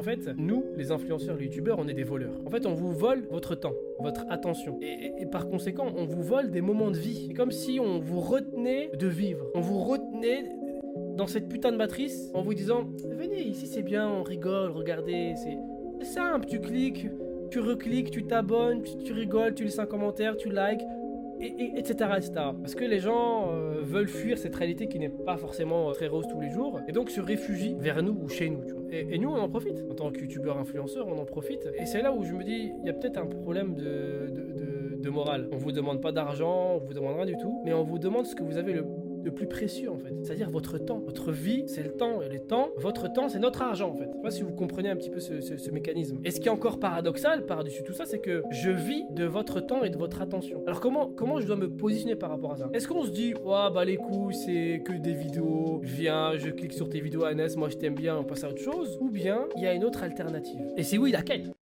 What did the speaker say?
fait, nous, les influenceurs, les youtubeurs, on est des voleurs. En fait, on vous vole votre temps, votre attention. Et par conséquent, on vous vole des moments de vie. C'est comme si on vous retenait de vivre. On vous retenait dans cette putain de matrice en vous disant « Venez, ici c'est bien, on rigole, regardez, c'est simple, tu cliques, tu recliques, tu t'abonnes, tu rigoles, tu laisses un commentaire, tu likes, etc., etc. » Parce que les gens veulent fuir cette réalité qui n'est pas forcément très rose tous les jours et donc se réfugient vers nous ou chez nous, tu vois. Et nous, on en profite. En tant que youtubeur influenceur, on en profite. Et c'est là où je me dis, il y a peut-être un problème de morale. On vous demande pas d'argent, on vous demande rien du tout, mais on vous demande ce que vous avez le plus précieux en fait, c'est-à-dire votre temps. Votre vie, c'est le temps, et le temps, votre temps, c'est notre argent en fait. Je sais pas si vous comprenez un petit peu ce mécanisme. Et ce qui est encore paradoxal par-dessus tout ça, c'est que je vis de votre temps et de votre attention. Alors comment je dois me positionner par rapport à ça? Est-ce qu'on se dit, oh bah les couilles, c'est que des vidéos, viens, je clique sur tes vidéos Anas, moi je t'aime bien, on passe à autre chose? Ou bien, il y a une autre alternative? Et si oui, laquelle?